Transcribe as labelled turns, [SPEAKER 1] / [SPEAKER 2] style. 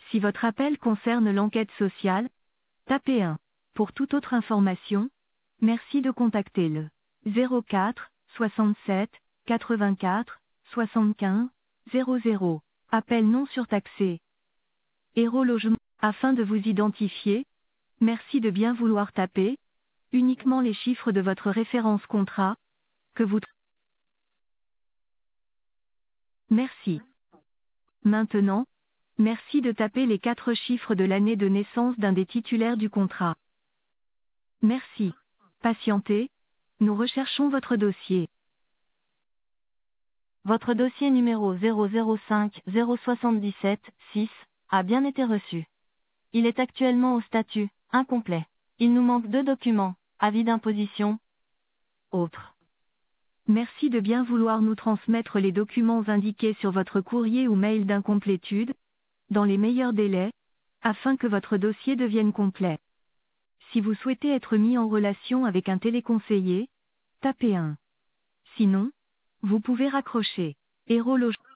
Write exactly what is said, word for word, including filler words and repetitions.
[SPEAKER 1] Si votre appel concerne l'enquête sociale, tapez un. Pour toute autre information, merci de contacter le zéro quatre soixante-sept quatre-vingt-quatre soixante-quinze zéro zéro. Appel non surtaxé. Héros Logement. Afin de vous identifier, merci de bien vouloir taper uniquement les chiffres de votre référence contrat que vous. Merci. Maintenant, merci de taper les quatre chiffres de l'année de naissance d'un des titulaires du contrat. Merci. Patientez. Nous recherchons votre dossier. Votre dossier numéro zéro zéro cinq zéro sept six a bien été reçu. Il est actuellement au statut incomplet. Il nous manque deux documents, avis d'imposition, autres. Merci de bien vouloir nous transmettre les documents indiqués sur votre courrier ou mail d'incomplétude, dans les meilleurs délais, afin que votre dossier devienne complet. Si vous souhaitez être mis en relation avec un téléconseiller, tapez un. Sinon, vous pouvez raccrocher. Héros Logement.